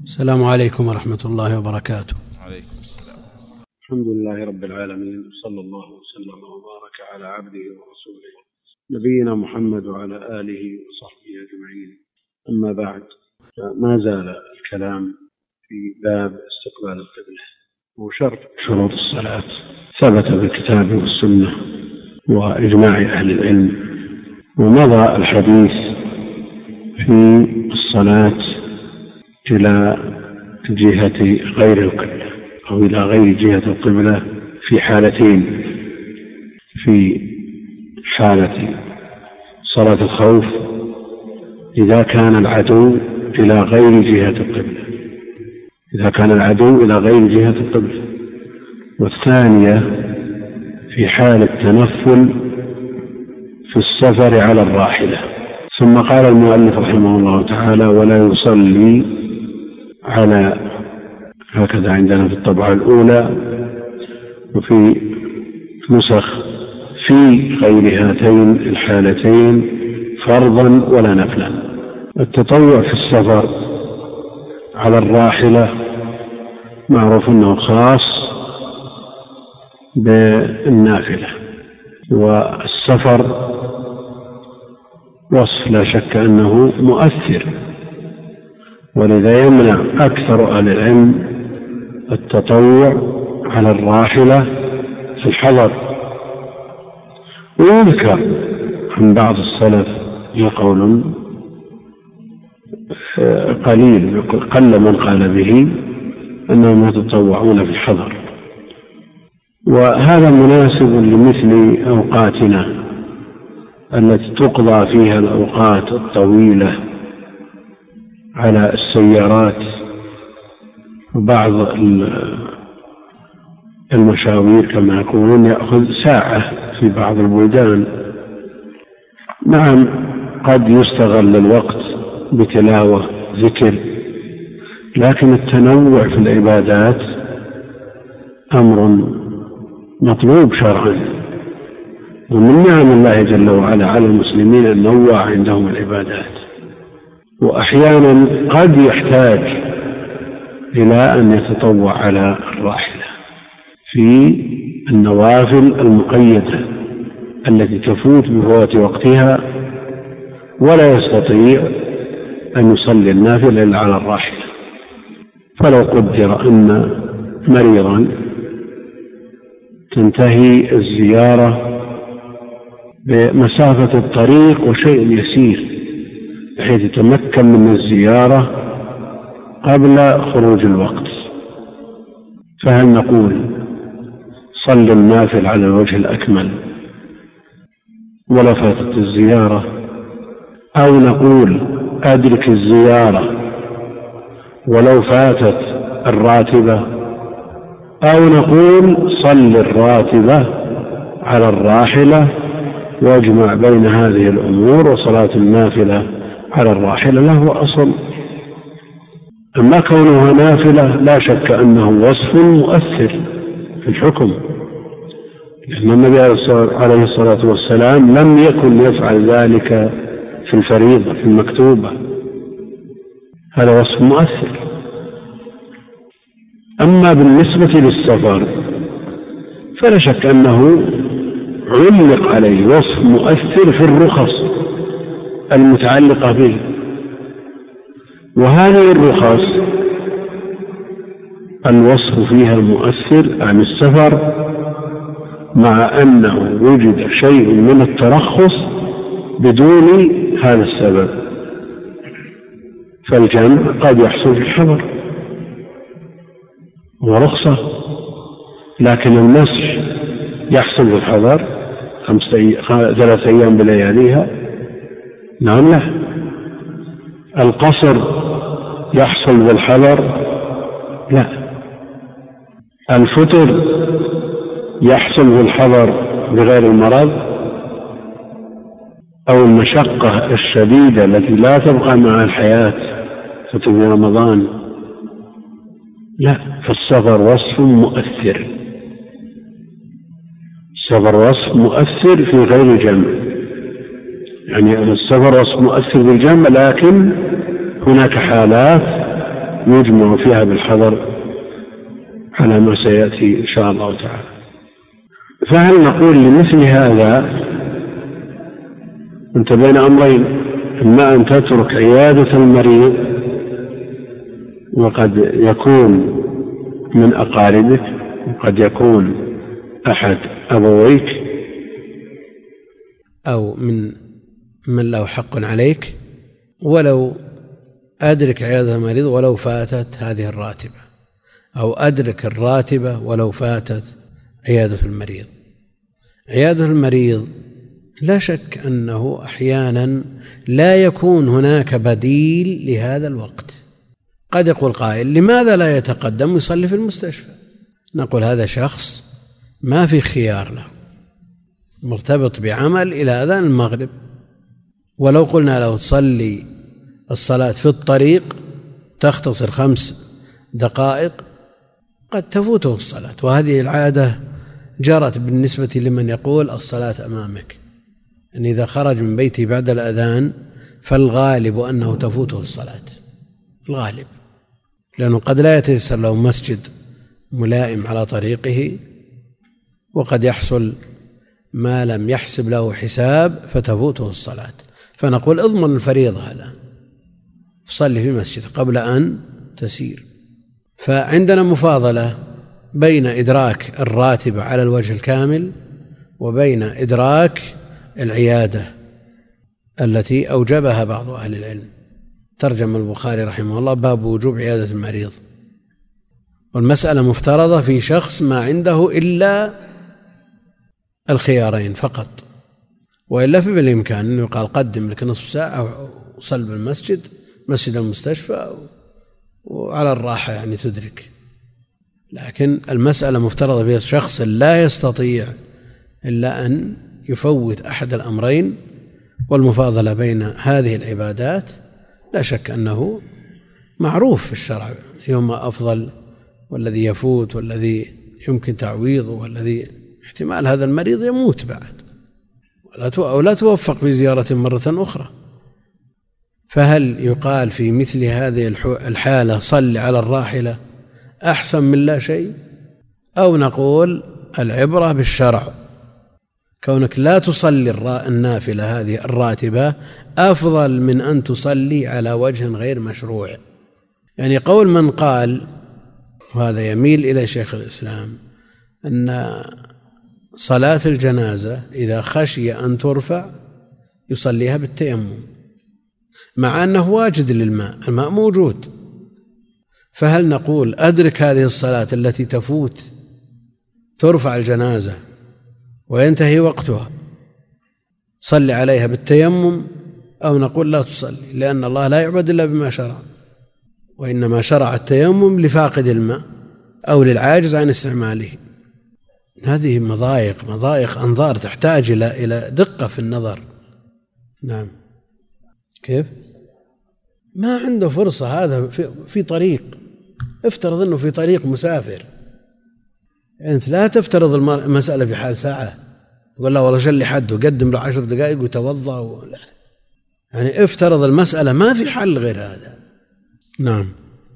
السلام عليكم ورحمة الله وبركاته. عليكم السلام. الحمد لله رب العالمين، صلى الله وسلم وبارك على عبده ورسوله نبينا محمد وعلى آله وصحبه أجمعين. أما بعد، ما زال الكلام في باب استقبال القبلة وشرط شروط الصلاة. ثبت بالكتاب والسنة وإجماع أهل العلم، ومضى الحديث في الصلاة إلى جهة غير القبلة أو إلى غير جهة القبلة في حالتين: في حالة صلاة الخوف إذا كان العدو إلى غير جهة القبلة، والثانية في حالة تنفل في السفر على الراحلة. ثم قال المؤلف رحمه الله تعالى: ولا يصلي على، هكذا عندنا في الطبعة الأولى وفي نسخ، في غير هاتين الحالتين فرضا ولا نفلا. التطوع في السفر على الراحلة معروف أنه خاص بالنافلة، والسفر وصف لا شك أنه مؤثر، ولذا يمنع أكثر أهل العلم التطوع على الراحلة في الحضر. ويذكر عن بعض السلف قول قليل، قل من قال به، أنهم يتطوعون في الحضر، وهذا مناسب لمثل أوقاتنا التي تقضى فيها الأوقات الطويلة على السيارات، وبعض المشاوير كما يقولون يأخذ ساعة في بعض البلدان. نعم، قد يستغل الوقت بتلاوة ذكر، لكن التنوع في العبادات أمر مطلوب شرعا، ومن نعم الله جل وعلا على المسلمين أن نوع عندهم العبادات. وأحيانا قد يحتاج إلى أن يتطوع على الراحلة في النوافل المقيدة التي تفوت بفوات وقتها، ولا يستطيع أن يصلي النافلة إلا على الراحلة. فلو قدر أن مريضا تنتهي الزيارة بمسافة الطريق وشيء يسير بحيث يتمكن من الزيارة قبل خروج الوقت، فهل نقول صل النافل على الوجه الأكمل ولا فاتت الزيارة، أو نقول أدرك الزيارة ولو فاتت الراتبة، أو نقول صل الراتبة على الراحلة واجمع بين هذه الأمور، وصلاة النافلة على الراحلة له أصل. أما كونها نافلة لا شك أنه وصف مؤثر في الحكم، لأن النبي عليه الصلاة والسلام لم يكن يفعل ذلك في الفريضة في المكتوبة، هذا وصف مؤثر. أما بالنسبة للسفر فلا شك أنه علق عليه وصف مؤثر في الرخص المتعلقة به، وهذه الرخص الوصف فيها المؤثر عن السفر، مع أنه وجد شيء من الترخص بدون هذا السبب. فالجمع قد يحصل في الحضر ورخصة، لكن المسح يحصل في الحضر 3 أيام بلياليها، نعم لا. القصر يحصل بالحضر، لا. الفطر يحصل بالحضر بغير المرض، أو المشقة الشديدة التي لا تبقى مع الحياة فتر رمضان، لا. فالسفر وصف مؤثر، السفر وصف مؤثر في غير جمع، يعني السفر وصف مؤثر بالجمع، لكن هناك حالات يجمع فيها بالحضر على ما سيأتي إن شاء الله تعالى. فهل نقول لمثل هذا أنت بين أمرين: إما أن تترك عيادة المريض وقد يكون من أقاربك وقد يكون أحد أبويك أو من له حق عليك، ولو أدرك عيادة المريض ولو فاتت هذه الراتبة، أو أدرك الراتبة ولو فاتت عيادة المريض. عيادة المريض لا شك أنه أحيانا لا يكون هناك بديل لهذا الوقت. قد يقول قائل: لماذا لا يتقدم ويصلي في المستشفى؟ نقول: هذا شخص ما في خيار له، مرتبط بعمل إلى أذان المغرب، ولو قلنا له تصلي الصلاة في الطريق تختصر 5 دقائق قد تفوته الصلاة. وهذه العادة جرت بالنسبة لمن يقول الصلاة أمامك، أن إذا خرج من بيته بعد الأذان فالغالب أنه تفوته الصلاة، الغالب، لأنه قد لا يتيسر له مسجد ملائم على طريقه، وقد يحصل ما لم يحسب له حساب فتفوته الصلاة. فنقول: اضمن الفريضة الآن، صلي في مسجد قبل أن تسير. فعندنا مفاضلة بين إدراك الراتبة على الوجه الكامل وبين إدراك العيادة التي أوجبها بعض أهل العلم. ترجم البخاري رحمه الله باب وجوب عيادة المريض، والمسألة مفترضة في شخص ما عنده إلا الخيارين فقط، وإلا فبالإمكان أنه يقال: قدم لك نصف ساعة وصل بالمسجد، مسجد المستشفى، وعلى الراحة يعني تدرك. لكن المسألة مفترضة في شخص لا يستطيع إلا أن يفوت أحد الأمرين، والمفاضلة بين هذه العبادات لا شك أنه معروف في الشرع يوم أفضل، والذي يفوت والذي يمكن تعويضه والذي احتمال هذا المريض يموت بعد أو لا توفق في زيارة مرة أخرى. فهل يقال في مثل هذه الحالة صل على الراحلة أحسن من لا شيء، أو نقول العبرة بالشرع، كونك لا تصلي النافلة هذه الراتبة أفضل من أن تصلي على وجه غير مشروع؟ يعني قول من قال، وهذا يميل إلى شيخ الإسلام، أن صلاة الجنازة إذا خشي أن ترفع يصليها بالتيمم، مع أنه واجد للماء، الماء موجود. فهل نقول أدرك هذه الصلاة التي تفوت ترفع الجنازة وينتهي وقتها صل عليها بالتيمم، أو نقول لا تصلي لأن الله لا يعبد إلا بما شرع، وإنما شرع التيمم لفاقد الماء أو للعاجز عن استعماله؟ هذه مضايق أنظار تحتاج إلى دقة في النظر. نعم. كيف؟ ما عنده فرصة، هذا في طريق، افترض أنه في طريق مسافر، يعني أنت لا تفترض المسألة في حال ساعة تقول له والله شل حده قدم له 10 دقائق وتوضأ يعني افترض المسألة ما في حل غير هذا. نعم.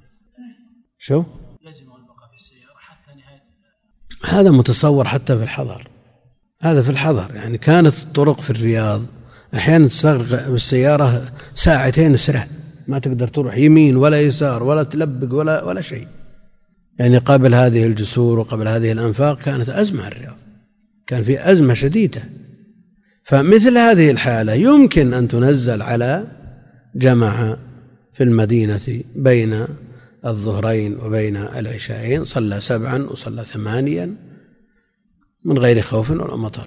شو؟ لازم البقاء في السيارة حتى نهاية. هذا متصور حتى في الحضر، هذا في الحضر. يعني كانت الطرق في الرياض أحيانا تستغرق بالسيارة 2 ساعة سرع، ما تقدر تروح يمين ولا يسار ولا تلبق ولا شيء. يعني قبل هذه الجسور وقبل هذه الأنفاق كانت أزمة الرياض، كان في أزمة شديدة. فمثل هذه الحالة يمكن أن تنزل على جماعة في المدينة بين الظهرين وبين العشاءين، صلى 7 وصلى 8 من غير خوف ولا مطر،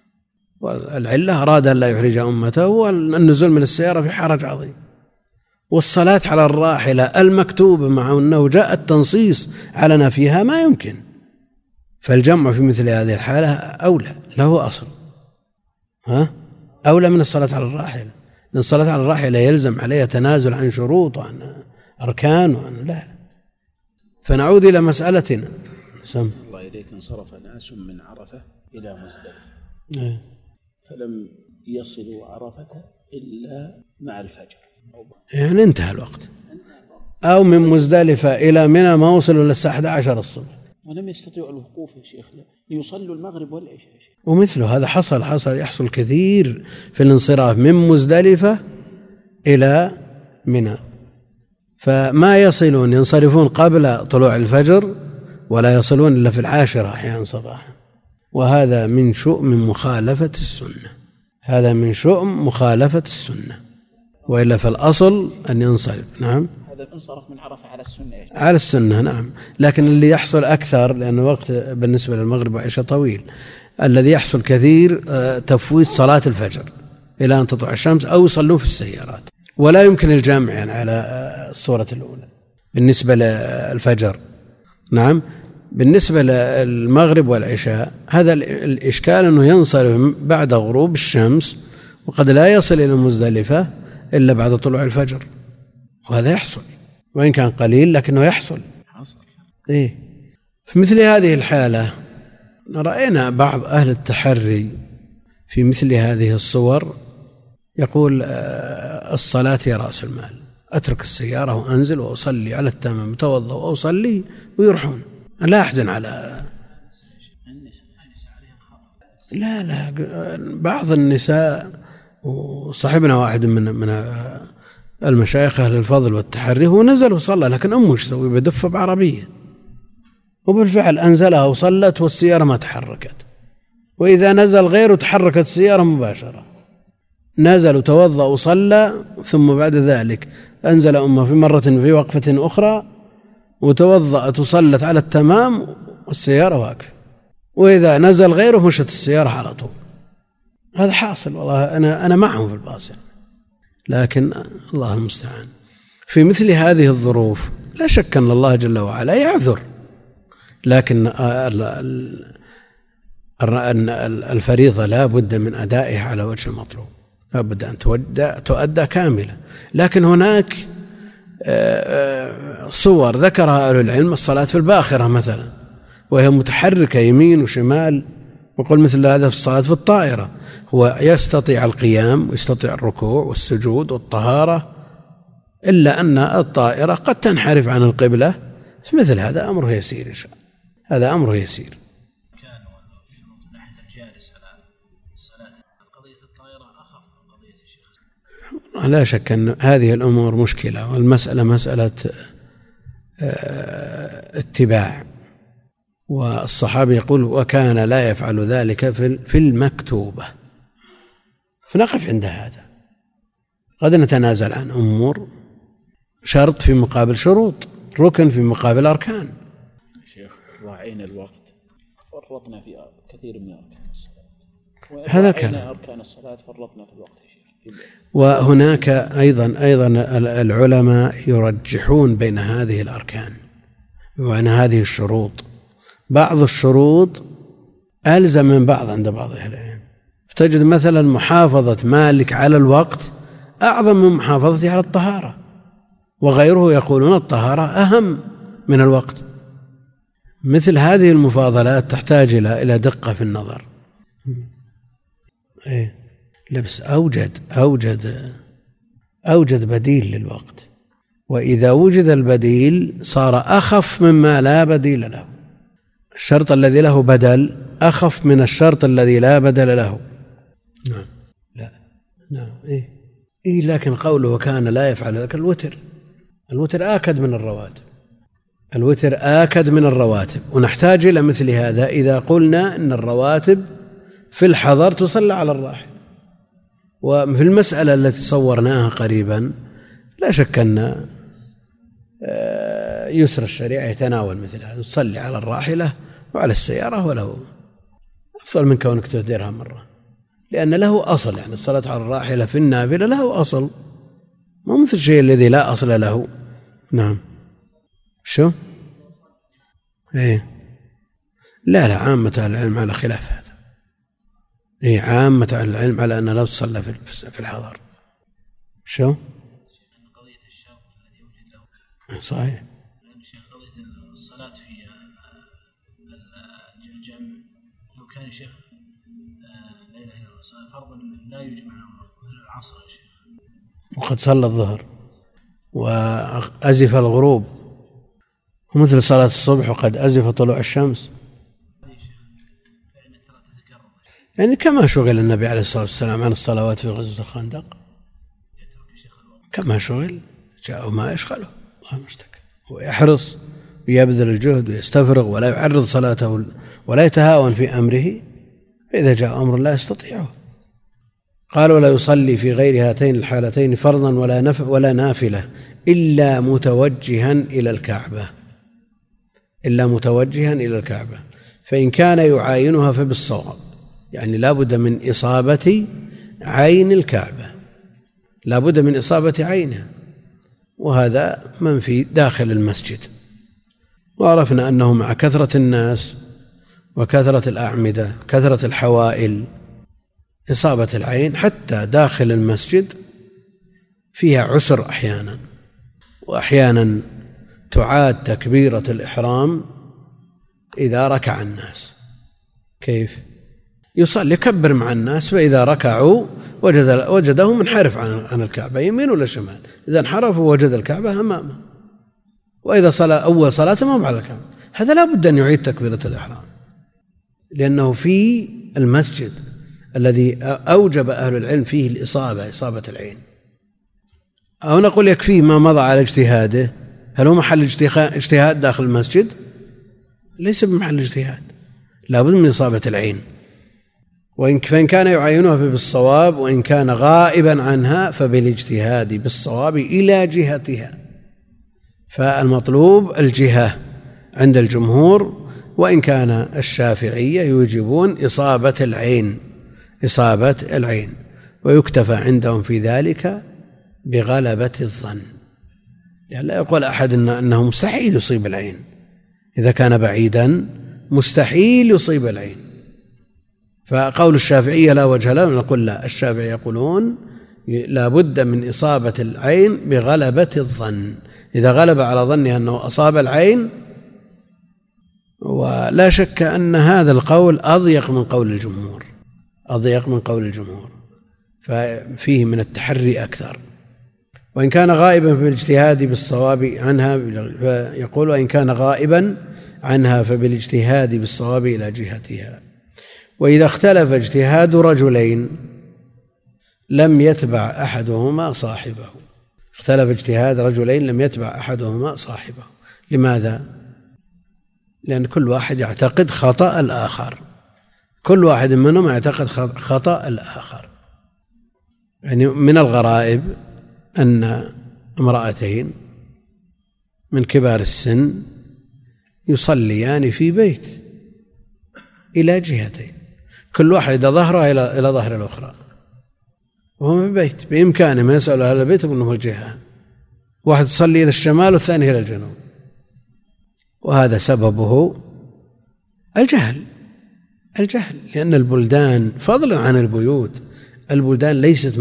والعلة أراد أن لا يحرج أمته، والنزول من السيارة في حرج عظيم. والصلاة على الراحلة المكتوبة مع أنه جاء التنصيص على نفيها ما يمكن، فالجمع في مثل هذه الحالة أولى، له أصل أولى من الصلاة على الراحلة، لأن الصلاة على الراحلة يلزم عليها تنازل عن شروط وعن أركان وعن لا. فنعود إلى مسألتنا. الله إليك، انصرف ناس من عرفة إلى مزدلفة فلم يصلوا عرفة إلا مع الفجر، يعني انتهى الوقت، أو من مزدلفة إلى منى ما وصلوا للساعة 11 الصبح ولم يستطيعوا الوقوف يا شيخ ليصلوا المغرب والعشاء. ومثله هذا يحصل كثير في الانصراف من مزدلفة إلى منى، فما ينصرفون قبل طلوع الفجر ولا يصلون إلا في 10 أحيانا صباحا، وهذا من شؤم مخالفة السنة، هذا من شؤم مخالفة السنة، وإلا في الأصل أن ينصرف. نعم، هذا انصرف من عرفة على السنة على السنة. نعم، لكن اللي يحصل أكثر لأن الوقت بالنسبة للمغرب وعشاء طويل، الذي يحصل كثير تفويت صلاة الفجر إلى أن تطلع الشمس أو يصلون في السيارات، ولا يمكن الجمع يعني على الصورة الأولى بالنسبة للفجر. نعم، بالنسبة للمغرب والعشاء هذا الإشكال أنه ينصرف بعد غروب الشمس، وقد لا يصل إلى مزدلفة إلا بعد طلوع الفجر، وهذا يحصل وإن كان قليل لكنه يحصل. إيه، في مثل هذه الحالة رأينا بعض أهل التحري في مثل هذه الصور يقول الصلاة هي رأس المال، أترك السيارة وأنزل وأصلي على التمام، توضأ وأصلي ويروحون، لا أحزن على لا بعض النساء، وصاحبنا واحد من المشايخ أهل الفضل والتحري هو نزل وصلى، لكن أمه ايش تسوي؟ بدفة بعربية، وبالفعل أنزلها وصلت والسيارة ما تحركت، وإذا نزل غيره تحركت السيارة مباشرة، نزل وتوضأ وصلى، ثم بعد ذلك أنزل أمه في مرة في وقفة أخرى وتوضأت وصلت على التمام والسيارة واقفة، وإذا نزل غيره مشت السيارة على طول. هذا حاصل والله، أنا معهم في الباص يعني. لكن الله المستعان في مثل هذه الظروف لا شك أن الله جل وعلا يعذر، لكن الفريضة لا بد من أدائها على وجه المطلوب، لا بد أن تؤدى كاملة. لكن هناك صور ذكرها أهل العلم، الصلاة في الباخرة مثلا وهي متحركة يمين وشمال، وقل مثل هذا في الصلاة في الطائرة، هو يستطيع القيام ويستطيع الركوع والسجود والطهارة، إلا أن الطائرة قد تنحرف عن القبلة، في مثل هذا أمره يسير إن شاء الله، هذا أمره يسير. كان شروط من ناحية الجالس على الصلاة، قضية الطائرة أخف من قضية الشيخ. لا شك أن هذه الأمور مشكلة، والمسألة مسألة اتباع، والصحابي يقول وكان لا يفعل ذلك في المكتوبة، فنقف عند هذا. قد نتنازل عن أمور، شرط في مقابل شروط، ركن في مقابل أركان. شيخ راعينا الوقت، فرطنا في كثير من أركان الصلاة، هذا كان أركان الصلاة فرطنا في الوقت يا شيخ. وهناك أيضا العلماء يرجحون بين هذه الأركان وبين هذه الشروط، بعض الشروط ألزم من بعض عند بعض أهل العلم، فتجد مثلا محافظة مالك على الوقت أعظم من محافظته على الطهارة، وغيره يقولون الطهارة أهم من الوقت. مثل هذه المفاضلات تحتاج إلى دقة في النظر. لبس أوجد بديل للوقت، وإذا وجد البديل صار أخف مما لا بديل له، الشرط الذي له بدل أخف من الشرط الذي لا بدل له. نعم، لا نعم لكن قوله وكان لا يفعل ذلك، الوتر آكد من الرواتب، الوتر آكد من الرواتب، ونحتاج إلى مثل هذا إذا قلنا أن الرواتب في الحضر تصلى على الراحل. وفي المسألة التي صورناها قريبا لا شك أن يسر الشريعة يتناول مثل هذا، تصلي على الراحلة وعلى السيارة، وله أفضل من كونك تهدرها مرة، لأن له أصل، يعني الصلاة على الراحلة في النافلة له أصل، ما مثل الشيء الذي لا أصل له. نعم، شو لا عامة العلم على خلاف هذا، عامة العلم على أن لا تصلى في الحضر. شو قضية الشرط الذي يوجد له صحيح، لأن الشيخ قضية الصلاة في الجمع، لو كان الشيخ لا إله إلا الله فرضا لا يجمع مثل العصر يا شيخ، وقد صلى الظهر وأزف الغروب، ومثل صلاة الصبح وقد أزف طلوع الشمس. يعني كما شغل النبي عليه الصلاة والسلام عن الصلوات في غزوة الخندق، كما شغل جاءه ما يشغله، الله المستكبر، ويحرص ويبذل الجهد ويستفرغ ولا يعرض صلاته ولا يتهاون في أمره، فإذا جاء أمر لا يستطيعه. قال: ولا يصلي في غير هاتين الحالتين فرضا ولا نافلة إلا متوجها إلى الكعبة، فإن كان يعاينها فبالصواب، يعني لا بد من إصابة عين الكعبة، لا بد من إصابة عينها، وهذا منفي داخل المسجد. وعرفنا أنه مع كثرة الناس وكثرة الأعمدة كثرة الحوائل إصابة العين حتى داخل المسجد فيها عسر أحيانا، وأحيانا تعاد تكبيرة الإحرام إذا ركع الناس. كيف؟ يصلي يكبر مع الناس، فإذا ركعوا وجده منحرف عن الكعبة يمين ولا شمال، إذا انحرفوا وجد الكعبة أمامه، وإذا صلى أول صلاة ما على الكعبة، هذا لا بد أن يعيد تكبيرة الإحرام، لأنه في المسجد الذي أوجب أهل العلم فيه الإصابة، إصابة العين. أو نقول يكفيه ما مضى على اجتهاده. هل هو محل اجتهاد داخل المسجد؟ ليس بمحل اجتهاد، لا بد من إصابة العين. فإن كان يعينها بالصواب، وإن كان غائبا عنها فبالاجتهاد بالصواب إلى جهتها، فالمطلوب الجهة عند الجمهور، وإن كان الشافعية يوجبون إصابة العين، ويكتفى عندهم في ذلك بغلبة الظن، يعني لا يقول أحد أنه مستحيل يصيب العين، إذا كان بعيدا مستحيل يصيب العين. فقول الشافعية لا وجه له، نقول لا، الشافعية يقولون لا بد من إصابة العين بغلبة الظن، إذا غلب على ظنه أنه أصاب العين. ولا شك أن هذا القول أضيق من قول الجمهور، ففيه من التحري أكثر. وإن كان غائبا بالاجتهاد بالصواب عنها، فيقول: وإن كان غائبا عنها فبالاجتهاد بالصواب إلى جهتها. وإذا اختلف اجتهاد رجلين لم يتبع أحدهما صاحبه. لماذا؟ لأن كل واحد يعتقد خطأ الآخر، كل واحد منهم يعتقد خطأ الآخر. يعني من الغرائب أن امرأتين من كبار السن يصليان في بيت إلى جهتين، كل واحدة ظهرها إلى ظهر الأخرى، وهم في بيت بإمكانهم يسأل أهل البيت أنهم الجهة، واحد يصلي إلى الشمال والثاني إلى الجنوب، وهذا سببه الجهل، لأن البلدان فضلا عن البيوت، البلدان ليست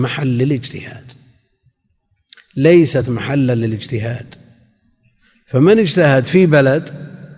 محلا للاجتهاد. فمن اجتهد في بلد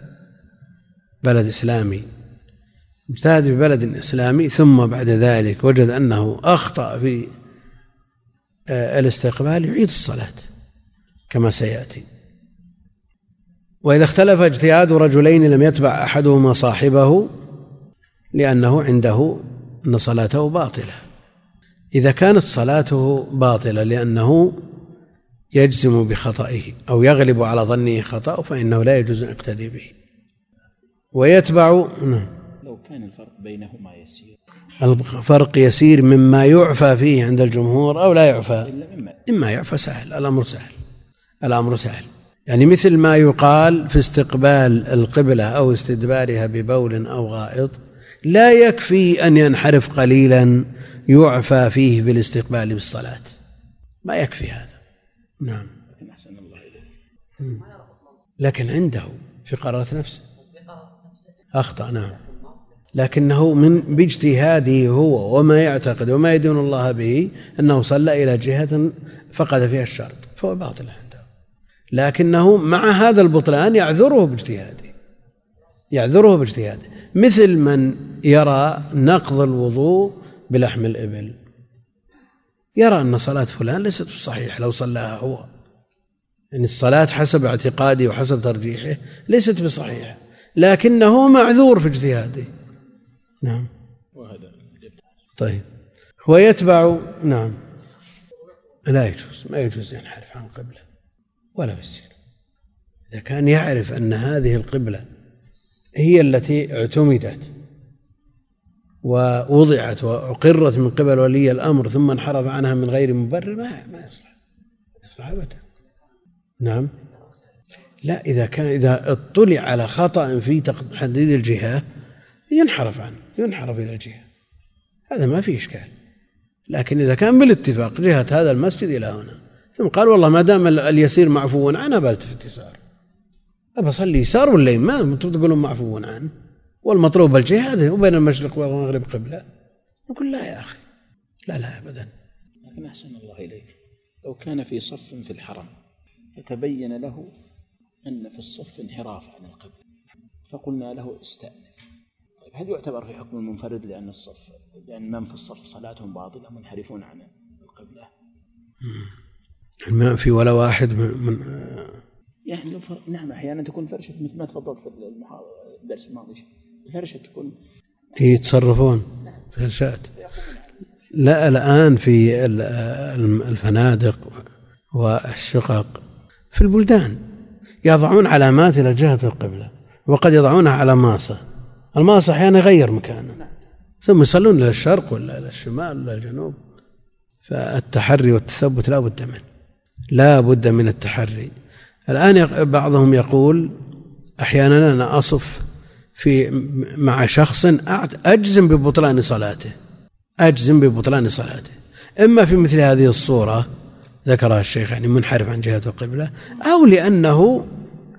إسلامي، اجتهد في بلد إسلامي، ثم بعد ذلك وجد أنه أخطأ في الاستقبال، يعيد الصلاة كما سيأتي. وإذا اختلف اجتهاد رجلين لم يتبع أحدهما صاحبه، لأنه عنده أن صلاته باطلة. إذا كانت صلاته باطلة لأنه يجزم بخطئه أو يغلب على ظنه خطأ، فإنه لا يجوز أن يقتدي به. ويتبع، لو كان الفرق بينهما يسير، الفرق يسير مما يعفى فيه عند الجمهور أو لا يعفى، إما يعفى سهل، الأمر سهل. يعني مثل ما يقال في استقبال القبلة أو استدبارها ببول أو غائط، لا يكفي أن ينحرف قليلا يعفى فيه بالاستقبال بالصلاة، ما يكفي هذا. نعم، لكن عنده في قرارة نفسه أخطأ، نعم، لكنه باجتهاده هو وما يعتقد وما يدين الله به أنه صلى إلى جهة فقد فيها الشرط، فهو باطل عنده، لكنه مع هذا البطلان يعذره باجتهاده، مثل من يرى نقض الوضوء بلحم الإبل، يرى أن صلاة فلان ليست صحيحة لو صلاها هو، يعني الصلاة حسب اعتقادي وحسب ترجيحه ليست بصحيحة، لكنه معذور في اجتهاده. نعم. طيب ويتبع. نعم. لا يجوز، ما يجوز ينحرف عن القبلة ولا يصير. إذا كان يعرف أن هذه القبلة هي التي اعتمدت ووضعت وأقرت من قبل ولي الأمر ثم انحرف عنها من غير مبرر ما يصلح أبدا. نعم. لا، إذا اطلع على خطأ في تحديد الجهة ينحرف إلى الجهة، هذا ما فيه إشكال. لكن إذا كان بالاتفاق جهة هذا المسجد إلى هنا، ثم قال والله ما دام اليسير معفو عنه بلتفت يسار، أبى أصلي يسار ولا يمين، تقولون معفو عنه والمطلوب الجهة هذه وبين المشرق والمغرب قبلة، نقول لا يا أخي، لا أبدا. لكن أحسن الله إليك، لو كان في صف في الحرم فتبين له أن في الصف انحراف عن القبلة فقلنا له استأنف، طيب هل يعتبر في حكم المنفرد لأن من في الصف صلاتهم باطلة منحرفون عن القبلة؟ ما في ولا واحد من يعني نعم، أحيانا تكون فرشة مثل ما تفضلت في الدرس الماضي، الفرشة تكون يتصرفون فرشات. لا، الآن في الفنادق والشقق في البلدان يضعون علامات إلى جهة القبلة، وقد يضعونها على الماصة أحيانا يغير مكانه، ثم يصلون إلى الشرق ولا إلى الشمال ولا الجنوب. فالتحري والتثبت لا بد من التحري. الآن بعضهم يقول أحيانا أنا أصف مع شخص أجزم ببطلان صلاته، إما في مثل هذه الصورة ذكرها الشيخ يعني منحرف عن جهة القبلة، أو لأنه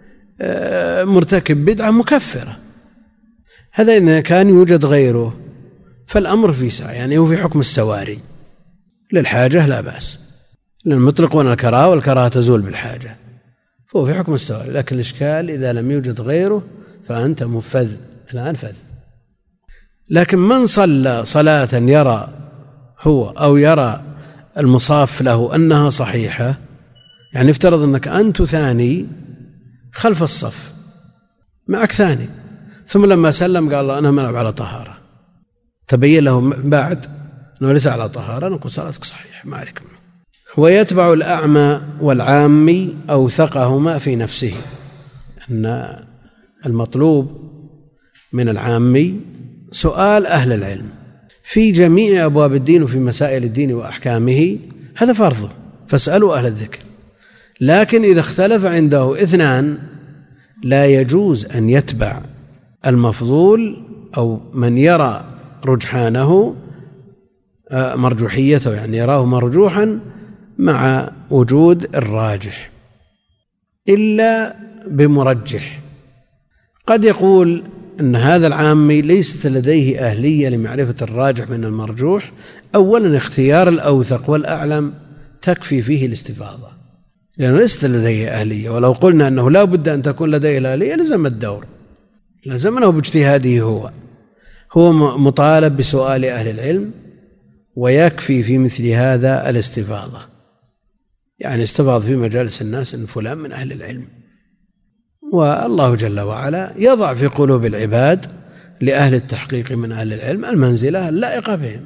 مرتكب بدعة مكفرة. هذا إذا كان يوجد غيره فالأمر في سعة، يعني هو في حكم السواري، للحاجة لا بأس، لأن يطلقون الكراهة والكراهة تزول بالحاجة، فهو في حكم السواري. لكن الإشكال إذا لم يوجد غيره فأنت مفذ الآن فذ. لكن من صلى صلاة يرى هو أو يرى المصاف له أنها صحيحة، يعني افترض أنك أنت ثاني خلف الصف معك ثاني، ثم لما سلم قال الله أنا منعب على طهارة، تبين له بعد أنه ليس على طهارة، نقول صلاتك صحيح ما عليك منه. ويتبع الأعمى والعامي أوثقهما في نفسه، أن المطلوب من العامي سؤال أهل العلم في جميع أبواب الدين وفي مسائل الدين وأحكامه، هذا فرضه، فاسألوا أهل الذكر. لكن إذا اختلف عنده اثنان لا يجوز أن يتبع المفضول أو من يرى رجحانه مرجوحيته، يعني يراه مرجوحا مع وجود الراجح، إلا بمرجح. قد يقول أن هذا العامي ليست لديه أهلية لمعرفة الراجح من المرجوح. أولا اختيار الأوثق والأعلم تكفي فيه الاستفاضة، لأنه ليست لديه أهلية، ولو قلنا أنه لا بد أن تكون لديه الأهلية لزم الدور، لزمنه باجتهاده، هو مطالب بسؤال أهل العلم، ويكفي في مثل هذا الاستفاضة، يعني استفاض في مجالس الناس أن فلان من أهل العلم. والله جل وعلا يضع في قلوب العباد لأهل التحقيق من أهل العلم المنزلة اللائقة بهم،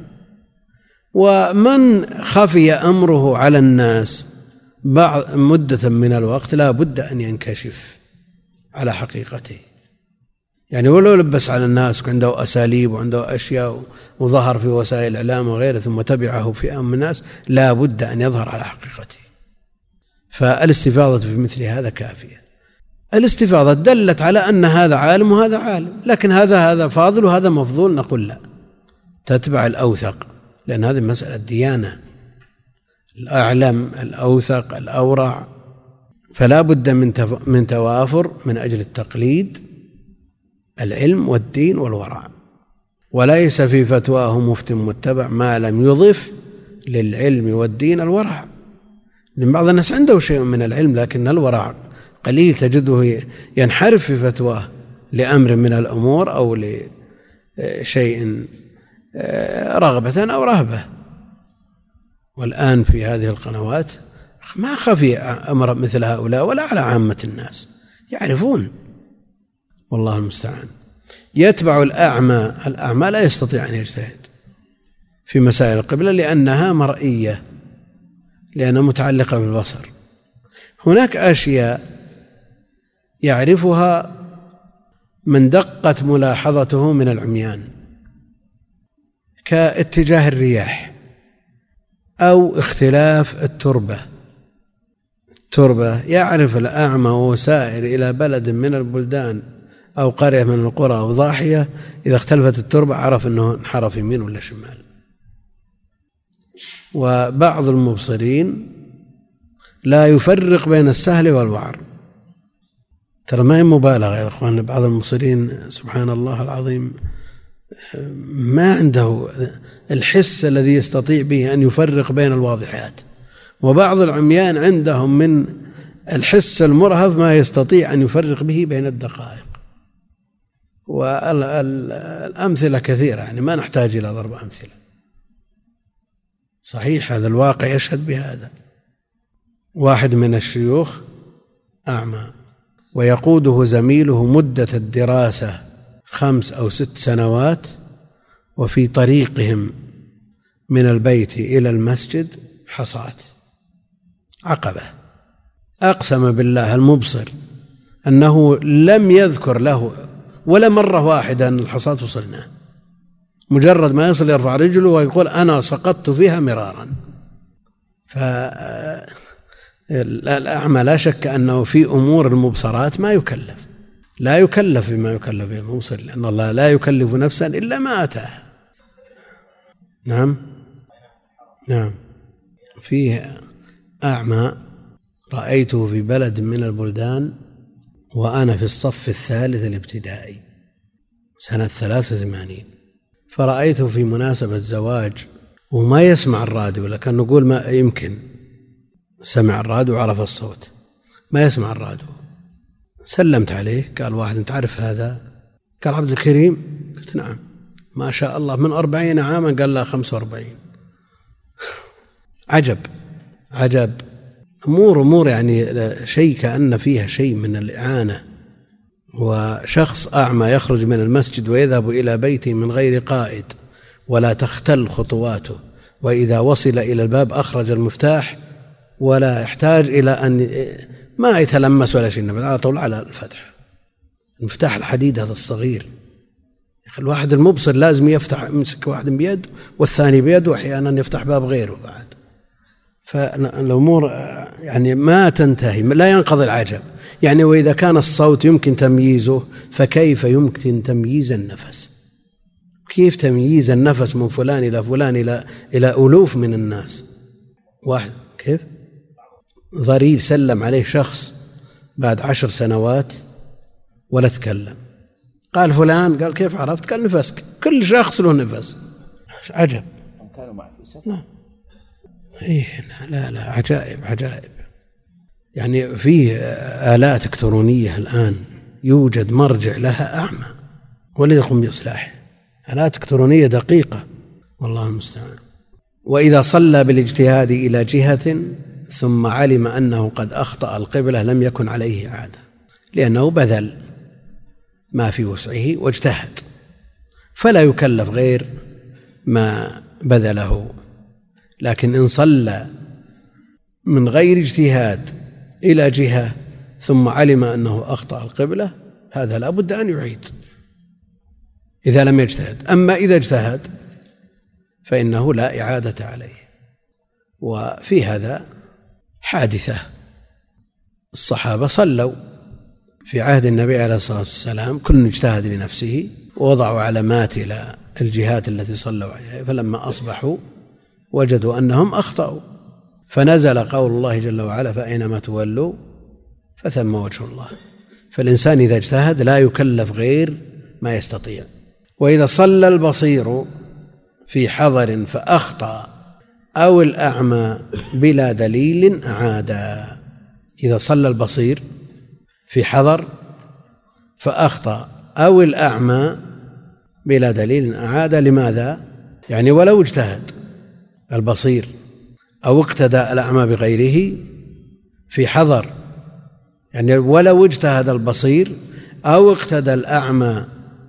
ومن خفي أمره على الناس بعد مدة من الوقت لا بد أن ينكشف على حقيقته. يعني ولو لبس على الناس عنده أساليب وعنده أشياء وظهر في وسائل الإعلام وغيره ثم تبعه فئام من الناس، لا بد أن يظهر على حقيقته. فالاستفاضة في مثل هذا كافية. الاستفاضة دلت على أن هذا عالم وهذا عالم، لكن هذا فاضل وهذا مفضول، نقول لا، تتبع الأوثق، لأن هذه مسألة ديانة، الأعلم الأوثق الأورع، فلا بد من توافر من أجل التقليد العلم والدين والورع. وليس في فتواه مفتٍ متبع ما لم يضف للعلم والدين الورع، لأن بعض الناس عنده شيء من العلم لكن الورع قليل، تجده ينحرف في فتواه لأمر من الأمور أو لشيء رغبة أو رهبة. والآن في هذه القنوات ما خفي أمر مثل هؤلاء ولا على عامة الناس، يعرفون، والله المستعان. يتبع الأعمى لا يستطيع أن يجتهد في مسائل القبلة لأنها مرئية، لأنها متعلقة بالبصر. هناك أشياء يعرفها من دقت ملاحظته من العميان، كاتجاه الرياح أو اختلاف التربة. يعرف الأعمى وهو سائر إلى بلد من البلدان أو قرية من القرى أو ضاحية، إذا اختلفت التربة عرف أنه انحرف يمين ولا شمال. وبعض المبصرين لا يفرق بين السهل والوعر. ترى ما هي مبالغة يا أخوان، بعض المبصرين سبحان الله العظيم ما عنده الحس الذي يستطيع به أن يفرق بين الواضحات، وبعض العميان عندهم من الحس المرهف ما يستطيع أن يفرق به بين الدقائق. والأمثلة كثيرة، يعني ما نحتاج إلى ضرب أمثلة. صحيح هذا الواقع يشهد بهذا. واحد من الشيوخ أعمى ويقوده زميله مدة الدراسة 5 أو 6 سنوات، وفي طريقهم من البيت إلى المسجد حصات عقبة. أقسم بالله المبصر أنه لم يذكر له ولا مرة واحدة أن الحصاة وصلنا، مجرد ما يصل يرفع رجله ويقول أنا سقطت فيها مرارا. فالأعمى لا شك أنه في أمور المبصرات ما يكلف، لا يكلف بما يكلف به المبصر، لأن الله لا يكلف نفسا إلا ما أتاه. نعم. فيه أعمى رأيته في بلد من البلدان وأنا في الصف الثالث الابتدائي سنة 83، فرأيته في مناسبة زواج وما يسمع الراديو، لكن نقول ما يمكن سمع الراديو وعرف الصوت، ما يسمع الراديو. سلمت عليه، قال واحد أنت عارف هذا؟ قال عبد الكريم. قلت نعم. ما شاء الله من 40 عاما؟ قال لا 45. عجب أمور يعني شيء كأن فيها شيء من الإعانة. وشخص أعمى يخرج من المسجد ويذهب إلى بيته من غير قائد ولا تختل خطواته، وإذا وصل إلى الباب أخرج المفتاح ولا يحتاج إلى أن ما يتلمس ولا شيء، على طول على الفتح، المفتاح الحديد هذا الصغير. الواحد المبصر لازم يمسك واحد بيد والثاني بيد، وأحيانا يفتح باب غيره بعد. فالأمور يعني ما تنتهي، لا ينقضي العجب. يعني وإذا كان الصوت يمكن تمييزه، فكيف يمكن تمييز النفس؟ كيف تمييز النفس من فلان إلى فلان إلى ألوف من الناس؟ واحد كيف ضرير سلم عليه شخص بعد 10 سنوات ولا تكلم، قال فلان، قال كيف عرفت؟ قال نفسك. كل شخص له نفس. عجب. كانوا معه في سفر. إيه لا عجائب. يعني فيه آلات إلكترونية الآن يوجد مرجع لها أعمى ولا يقوم بإصلاحه، آلات إلكترونية دقيقة، والله المستعان. وإذا صلى بالاجتهاد إلى جهة ثم علم أنه قد أخطأ القبلة لم يكن عليه عادة، لأنه بذل ما في وسعه واجتهد، فلا يكلف غير ما بذله. لكن إن صلى من غير اجتهاد إلى جهة ثم علم أنه أخطأ القبلة، هذا لا بد أن يعيد إذا لم يجتهد. أما إذا اجتهد فإنه لا إعادة عليه. وفي هذا حادثة، الصحابة صلوا في عهد النبي عليه الصلاة والسلام، كل اجتهد لنفسه ووضعوا علامات إلى الجهات التي صلوا عليها، فلما أصبحوا وجدوا أنهم أخطأوا، فنزل قول الله جل وعلا فأينما تولوا فثم وجه الله. فالإنسان إذا اجتهد لا يكلف غير ما يستطيع. وإذا صلى البصير في حضر فأخطأ أو الأعمى بلا دليل أعادا. إذا صلى البصير في حضر فأخطأ أو الأعمى بلا دليل أعاد. لماذا؟ يعني ولو اجتهد البصير أو اقتدى الأعمى بغيره في حضر، يعني ولو اجتهد البصير أو اقتدى الأعمى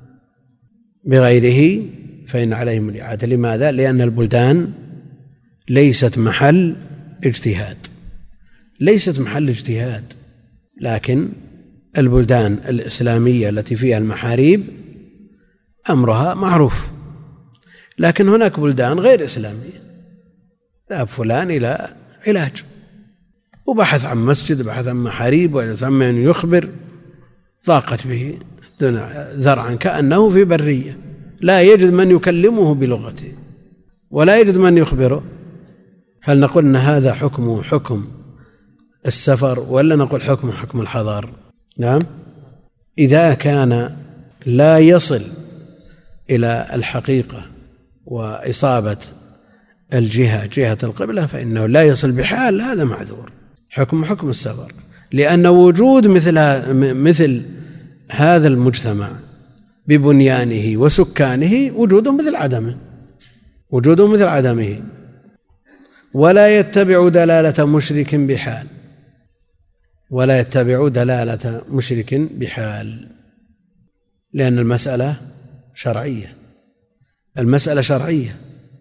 بغيره فإن عليهم الإعادة. لماذا؟ لأن البلدان ليست محل اجتهاد، ليست محل اجتهاد، لكن البلدان الإسلامية التي فيها المحاريب أمرها معروف. لكن هناك بلدان غير إسلامية، ذهب فلان إلى علاج وبحث عن مسجد، بحث عن محاريب، وثم أن يخبر، ضاقت به ذرعا كأنه في برية، لا يجد من يكلمه بلغته ولا يجد من يخبره. هل نقول أن هذا حكمه حكم السفر ولا نقول حكمه حكم الحضر؟ نعم، إذا كان لا يصل إلى الحقيقة وإصابة الجهة جهة القبلة فإنه لا يصل بحال، هذا معذور، حكم حكم السفر، لأن وجود مثل هذا المجتمع ببنيانه وسكانه وجوده مثل عدمه، وجوده مثل عدمه. ولا يتبع دلالة مشرك بحال، ولا يتبع دلالة مشرك بحال، لأن المسألة شرعية، المسألة شرعية،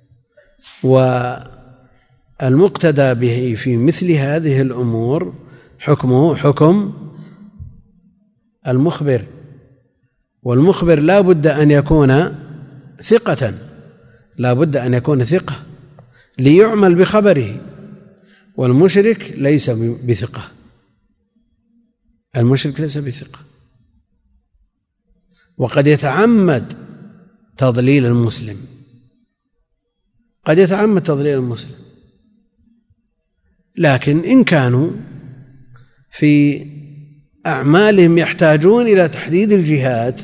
والمقتدى به في مثل هذه الأمور حكمه حكم المخبر، والمخبر لا بد أن يكون ثقة، لا بد أن يكون ثقة ليعمل بخبره، والمشرك ليس بثقة، المشرك ليس بثقة، وقد يتعمد تضليل المسلم، قد يتعمد تضليل المسلم. لكن إن كانوا في أعمالهم يحتاجون إلى تحديد الجهات،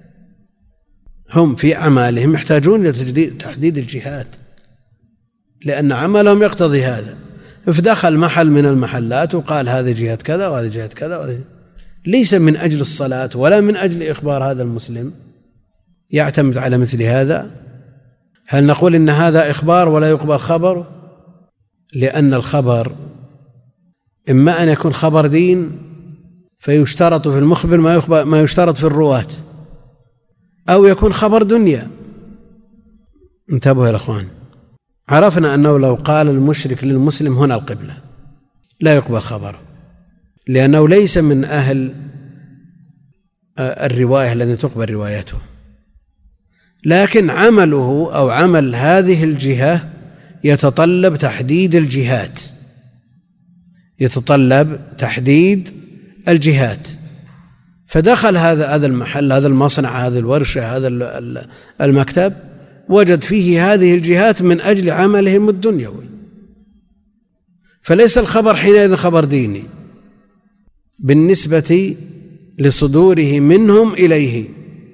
هم في أعمالهم يحتاجون إلى تحديد الجهات لأن عملهم يقتضي هذا، فدخل محل من المحلات وقال هذه جهة كذا وهذه جهة كذا وهذه، ليس من أجل الصلاة ولا من أجل إخبار هذا المسلم، يعتمد على مثل هذا. هل نقول إن هذا إخبار ولا يقبل خبر؟ لأن الخبر إما أن يكون خبر دين فيشترط في المخبر ما يشترط في الرواة، أو يكون خبر دنيا. انتبهوا يا أخوان، عرفنا أنه لو قال المشرك للمسلم هنا القبلة لا يقبل خبره، لأنه ليس من أهل الرواية الذي تقبل روايته، لكن عمله أو عمل هذه الجهة يتطلب تحديد الجهات، يتطلب تحديد الجهات، فدخل هذا المحل، هذا المصنع، هذه الورشة، هذا المكتب، وجد فيه هذه الجهات من أجل عملهم الدنيوي، فليس الخبر حينئذ خبر ديني بالنسبة لصدوره منهم إليه،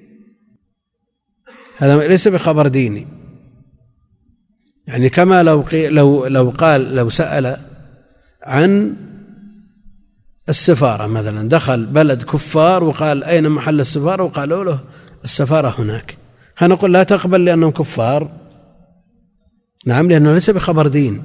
هذا ليس بخبر ديني. يعني كما لو سأل عن السفارة مثلا، دخل بلد كفار وقال أين محل السفارة، وقالوا له السفارة هناك، هنقول لا تقبل لأنهم كفار؟ نعم، لأنه ليس بخبر دين.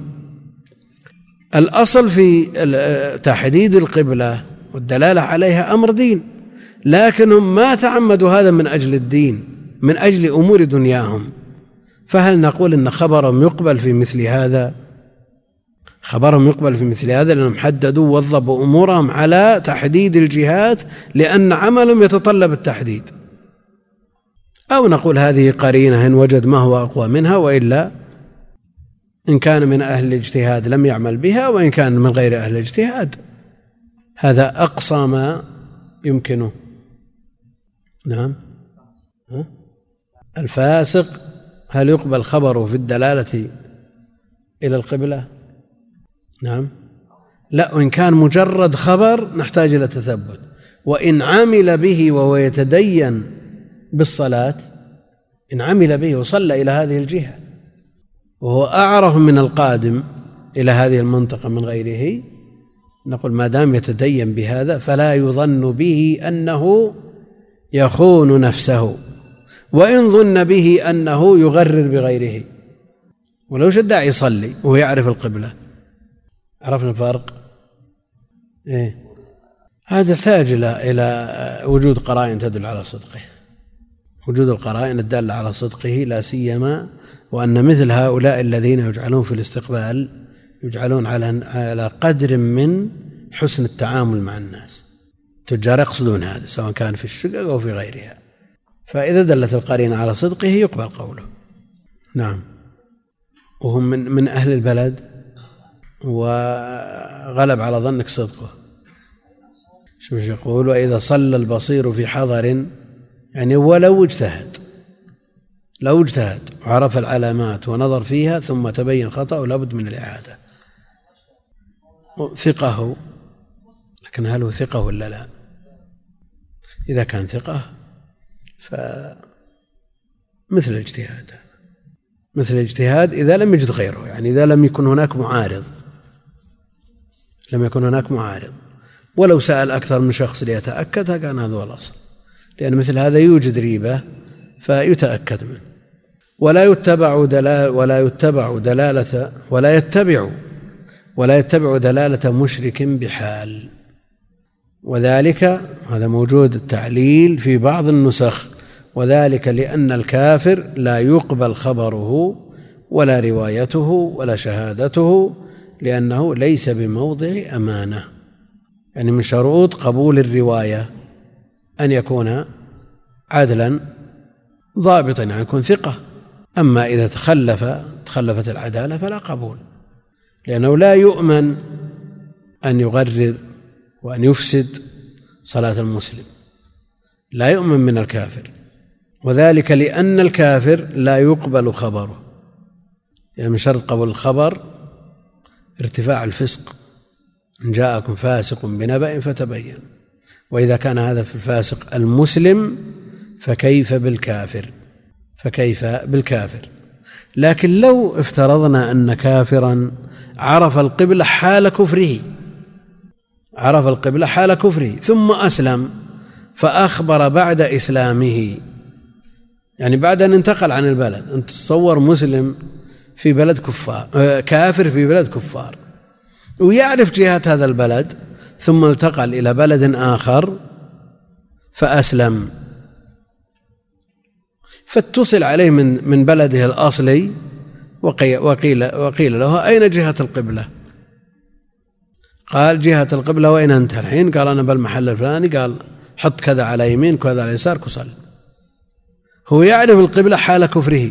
الأصل في تحديد القبلة والدلالة عليها أمر دين، لكنهم ما تعمدوا هذا من أجل الدين، من أجل أمور دنياهم، فهل نقول إن خبرهم يقبل في مثل هذا؟ خبرهم يقبل في مثل هذا لأنهم حددوا ووظبوا أمورهم على تحديد الجهات لأن عملهم يتطلب التحديد، أو نقول هذه قرينة إن وجد ما هو أقوى منها، وإلا إن كان من أهل الاجتهاد لم يعمل بها، وإن كان من غير أهل الاجتهاد هذا أقصى ما يمكنه. نعم. الفاسق هل يقبل خبره في الدلالة إلى القبلة؟ نعم، لا، وإن كان مجرد خبر نحتاج إلى تثبت، وإن عمل به وهو يتدين بالصلاة، إن عمل به وصلى إلى هذه الجهة وهو أعرف من القادم إلى هذه المنطقة من غيره، نقول ما دام يتدين بهذا فلا يظن به أنه يخون نفسه، وإن ظن به أنه يغرر بغيره، ولو شد يصلي وهو يعرف القبلة عرفنا الفرق؟ إيه؟ هذا يحتاج إلى وجود قرائن تدل على صدقه، وجود القرائن الدالة على صدقه، لا سيما وأن مثل هؤلاء الذين يجعلون في الاستقبال يجعلون على قدر من حسن التعامل مع الناس. التجار يقصدون هذا سواء كان في الشقق أو في غيرها، فإذا دلت القرينة على صدقه يقبل قوله. نعم. وهم من أهل البلد وغلب على ظنك صدقه. شو يقول؟ وإذا صلى البصير في حضر، يعني ولو اجتهد، لو اجتهد وعرف العلامات ونظر فيها ثم تبين خطأه لابد من الإعادة. ثقه، لكن هل هو ثقه ولا لا؟ إذا كان ثقة فمثل الاجتهاد، مثل الاجتهاد إذا لم يجد غيره، يعني إذا لم يكن هناك معارض، لم يكن هناك معارض، ولو سأل أكثر من شخص ليتأكد كان هذا هو الأصل، لأن مثل هذا يوجد ريبة فيتأكد منه. ولا يتبع دلالة مشرك بحال، وذلك هذا موجود التعليل في بعض النسخ، وذلك لأن الكافر لا يقبل خبره ولا روايته ولا شهادته، لأنه ليس بموضع أمانة. يعني من شروط قبول الرواية أن يكون عدلا ضابطا، يعني يكون ثقة. أما إذا تخلفت العدالة فلا قبول، لأنه لا يؤمن أن يغرر وأن يفسد صلاة المسلم، لا يؤمن من الكافر، وذلك لأن الكافر لا يقبل خبره. يعني من شرط قبول الخبر ارتفاع الفسق، إن جاءكم فاسق بنبأ فتبين، وإذا كان هذا في الفاسق المسلم فكيف بالكافر. لكن لو افترضنا أن كافرا عرف القبلة حال كفره ثم أسلم فأخبر بعد إسلامه، يعني بعد أن انتقل عن البلد، أنت تصور مسلم في بلد كفار، كافر في بلد كفار، ويعرف جهات هذا البلد، ثم انتقل إلى بلد آخر فأسلم، فاتصل عليه من بلده الأصلي وقيل له أين جهة القبلة؟ قال جهة القبلة. وين أنت الحين؟ قال أنا بالمحل الفلاني. قال حط كذا على يمينك وكذا على يسارك وصل. هو يعرف القبلة حال كفره،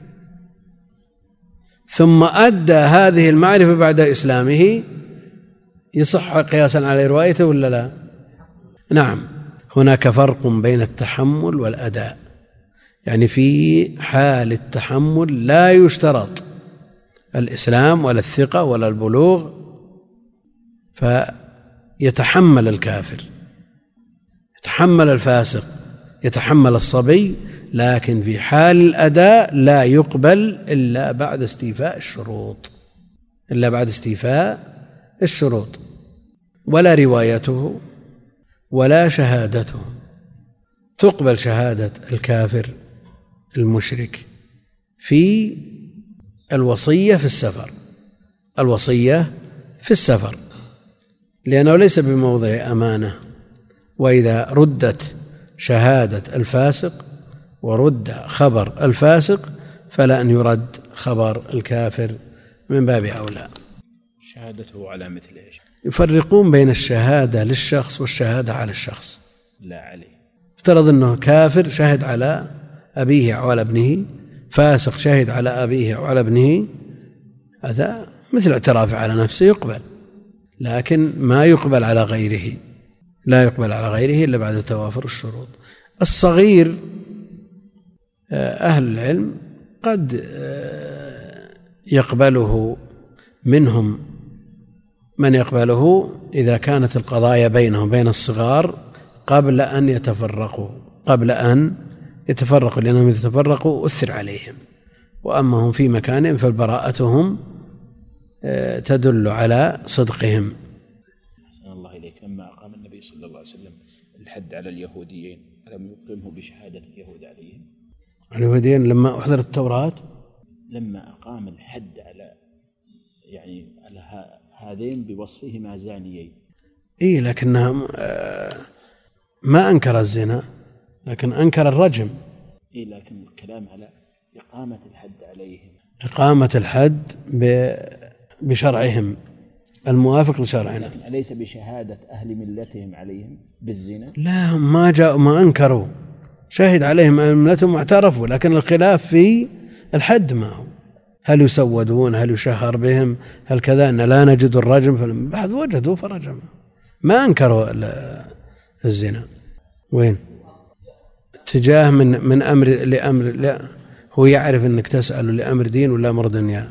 ثم أدى هذه المعرفة بعد إسلامه، يصح قياسا على روايته ولا لا؟ نعم. هناك فرق بين التحمل والأداء، يعني في حال التحمل لا يشترط الإسلام ولا الثقة ولا البلوغ، فيتحمل الكافر، يتحمل الفاسق، يتحمل الصبي، لكن في حال الأداء لا يقبل إلا بعد استيفاء الشروط، ولا روايته ولا شهادته. تقبل شهادة الكافر المشرك في الوصية في السفر، لأنه ليس بموضع أمانة. وإذا ردت شهادة الفاسق ورد خبر الفاسق فلا أن يرد خبر الكافر من باب أولى. شهادته على مثل إيش؟ يفرقون بين الشهادة للشخص والشهادة على الشخص لا عليه. افترض أنه كافر شهد على أبيه أو على ابنه، فاسق شهد على أبيه أو على ابنه، هذا مثل اعترافه على نفسه يقبل، لكن ما يقبل على غيره، لا يقبل على غيره إلا بعد توافر الشروط. الصغير أهل العلم قد يقبله منهم من يقبله إذا كانت القضايا بينهم بين الصغار قبل أن يتفرقوا، لأنهم يتفرقوا أثر عليهم، وأما هم في مكانهم فالبراءتهم تدل على صدقهم. أحسن الله إليك. لما أقام النبي صلى الله عليه وسلم الحد على اليهوديين ألم يقيمه بشهادة اليهود عليهم؟ اليهوديين لما أحضرت التوراة، لما أقام الحد على يعني على هذين بوصفهما زانيين. إيه لكنها ما أنكر الزنا لكن أنكر الرجم. إيه لكن الكلام على إقامة الحد عليهم، إقامة الحد بشرعهم الموافق لشرعنا. لكن أليس بشهادة أهل ملتهم عليهم بالزنا؟ لا هم ما جاءوا ما أنكروا، شهد عليهم أهل ملتهم واعترفوا، لكن الخلاف في الحد ما هو، هل يسودون، هل يشهر بهم، هل كذا، أن لا نجد الرجم فالبحث وجدوا فرجم، ما أنكروا الزنا. وين اتجاه من أمر لأمر؟ لا هو يعرف أنك تسأل لأمر دين ولا أمر دنيا.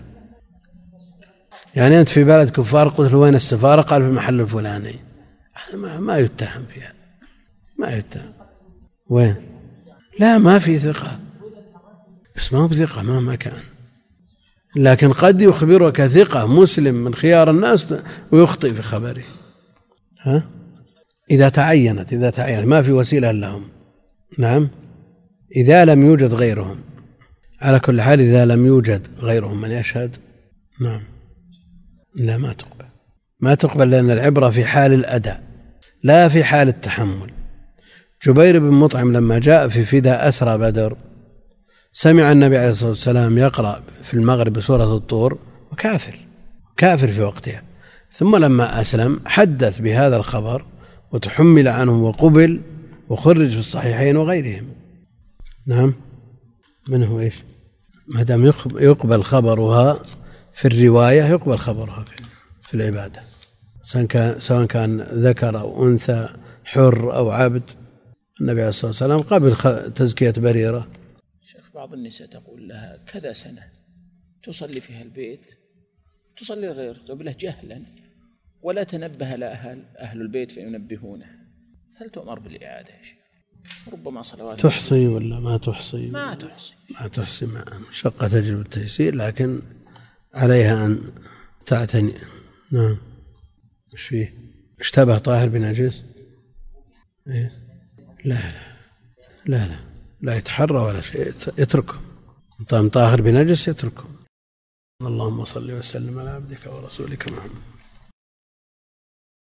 يعني أنت في بلد كفار قلت له وين السفارة؟ قال في المحل الفلاني، ما يتهم فيها، ما يتهم. وين؟ لا ما في ثقة، بس ما هو بثقة مهما كان، لكن قد يخبرك ثقة مسلم من خيار الناس ويخطئ في خبره. ها إذا تعينت ما في وسيلة لهم. نعم إذا لم يوجد غيرهم، على كل حال إذا لم يوجد غيرهم من يشهد نعم لا ما تقبل لأن العبرة في حال الأداء لا في حال التحمل. جبير بن مطعم لما جاء في فداء أسرى بدر سمع النبي عليه الصلاة والسلام يقرأ في المغرب بسورة الطور وكافر في وقتها، ثم لما أسلم حدث بهذا الخبر وتحمل عنه وقبل وخرج في الصحيحين وغيرهم. نعم منه إيش؟ ما دام يقبل خبرها في الرواية يقبل خبرها في العبادة، سواء كان ذكر أو أنثى، حر أو عبد. النبي عليه الصلاة والسلام قبل تزكية بريرة. شيخ بعض النساء تقول لها كذا سنة تصلي فيها البيت، تصلي غير قبله جهلا ولا تنبه أهل البيت فينبهونه، هل تؤمر بالإعادة يا شيخ؟ ربما صلوات تحصي ولا ما تحصي؟ ما تحصي شقة تجب التيسير، لكن عليها أن تعتني. نعم ايش فيه؟ اشتبه طاهر بنجس؟ إيه؟ لا يتحرى ولا شيء، يتركه. طاهر بنجس يتركه. اللهم صل وسلم على عبدك ورسولك محمد.